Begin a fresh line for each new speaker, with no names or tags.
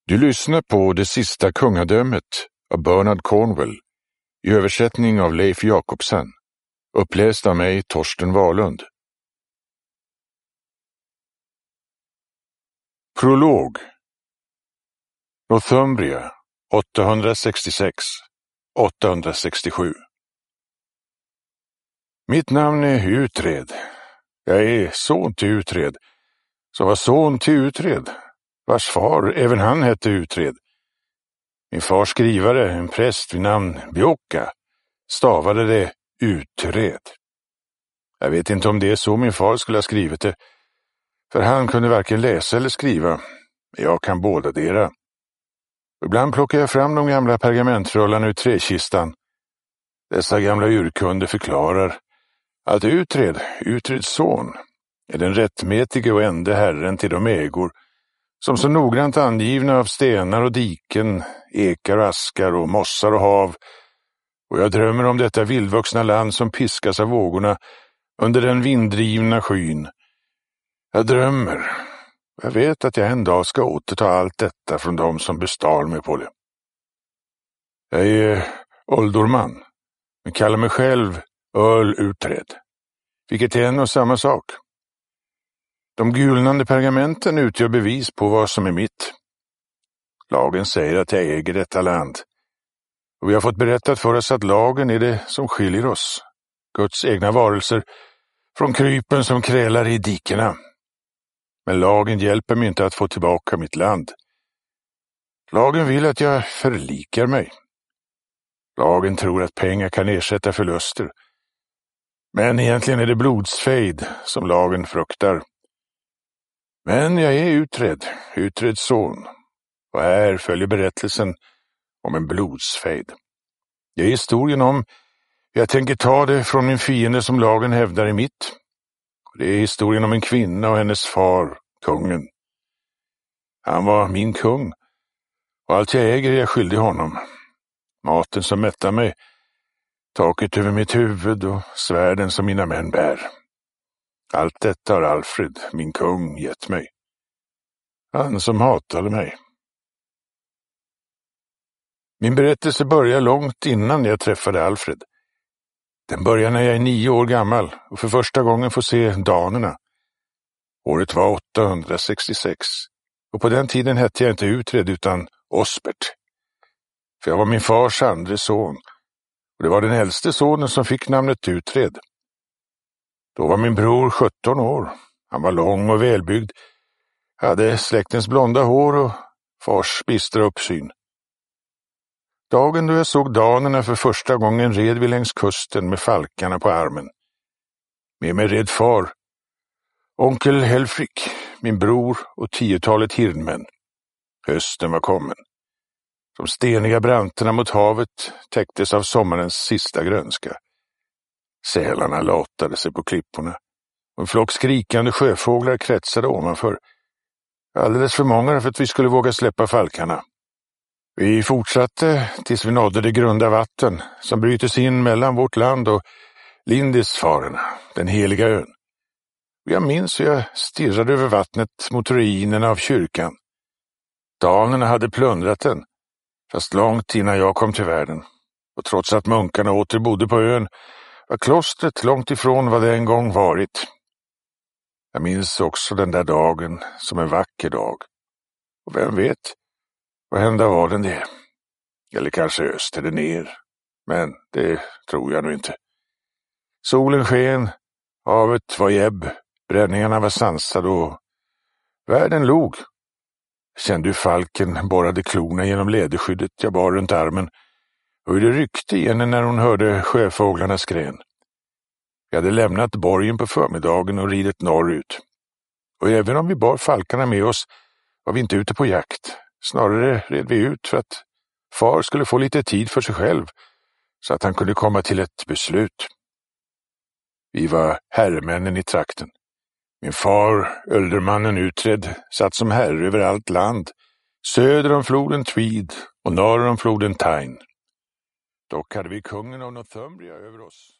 Du lyssnar på Det sista kungadömet av Bernard Cornwell i översättning av Leif Jakobsen, uppläst av mig Torsten Wahlund. Prolog. Northumbria 866-867. Mitt namn är Utred. Jag är son till Utred, som var son till Utred, vars far även han hette Utred. Min fars skrivare, en präst vid namn Bjocka, stavade det Utred. Jag vet inte om det är så min far skulle ha skrivit det, för han kunde varken läsa eller skriva, men jag kan bådadera. Ibland plockar jag fram de gamla pergamentrullarna ur träkistan. Dessa gamla urkunder förklarar att Utreds son, är den rättmätige och ende herren till de ägor som så noggrant angivna av stenar och diken, ekar och askar och mossar och hav, och jag drömmer om detta vildvuxna land som piskas av vågorna under den vinddrivna skyn. Jag drömmer. Jag vet att jag en dag ska återta allt detta från dem som bestal mig på det. Jag är ålderman, men kallar mig själv Earl Utred, vilket är en och samma sak. De gulnande pergamenten utgör bevis på vad som är mitt. Lagen säger att jag äger detta land, och vi har fått berättat för oss att lagen är det som skiljer oss, Guds egna varelser, från krypen som krälar i dikerna. Men lagen hjälper mig inte att få tillbaka mitt land. Lagen vill att jag förlikar mig. Lagen tror att pengar kan ersätta förluster. Men egentligen är det blodsfejd som lagen fruktar. Men jag är Utreds son, och här följer berättelsen om en blodsfejd. Det är historien om hur jag tänker ta det från min fiende som lagen hävdar är mitt. Det är historien om en kvinna och hennes far, kungen. Han var min kung, och allt jag äger är jag skyldig honom. Maten som mättar mig, taket över mitt huvud och svärden som mina män bär. Allt detta har Alfred, min kung, gett mig. Han som hatade mig. Min berättelse börjar långt innan jag träffade Alfred. Den börjar när jag är 9 år gammal och för första gången får se danerna. Året var 866, och på den tiden hette jag inte Utred utan Osbert. För jag var min fars andre son, och det var den äldste sonen som fick namnet Utred. Då var min bror 17 år. Han var lång och välbyggd, hade släktens blonda hår och fars bistra uppsyn. Dagen då jag såg danerna för första gången red vi längs kusten med falkarna på armen. Med mig red far, onkel Helfrik, min bror och 10-talet hirdmän. Hösten var kommen. De steniga branterna mot havet täcktes av sommarens sista grönska. Sälarna latade sig på klipporna, och en flock skrikande sjöfåglar kretsade ovanför. Alldeles för många för att vi skulle våga släppa falkarna. Vi fortsatte tills vi nådde det grunda vatten som bryter sig in mellan vårt land och Lindisfaren, den heliga ön. Jag minns hur jag stirrade över vattnet mot ruinerna av kyrkan. Danerna hade plundrat den, fast långt innan jag kom till världen. Och trots att munkarna åter bodde på ön var klostret långt ifrån vad det en gång varit. Jag minns också den där dagen som en vacker dag. Och vem vet, vad hända var den det? Eller kanske öste det ner. Men det tror jag nog inte. Solen sken, havet var ebb, bränningarna var sansade och världen log. Kände hur falken borrade klorna genom läderskyddet jag bar runt armen, och hur det ryckte i henne när hon hörde sjöfåglarnas skrän. Vi hade lämnat borgen på förmiddagen och ridit norrut. Och även om vi bar falkarna med oss var vi inte ute på jakt. Snarare red vi ut för att far skulle få lite tid för sig själv, så att han kunde komma till ett beslut. Vi var herremännen i trakten. Min far, åldermannen Utred, satt som herre över allt land, söder om floden Tweed och norr om floden Tyne. Dock hade vi kungen av Northumbria över oss.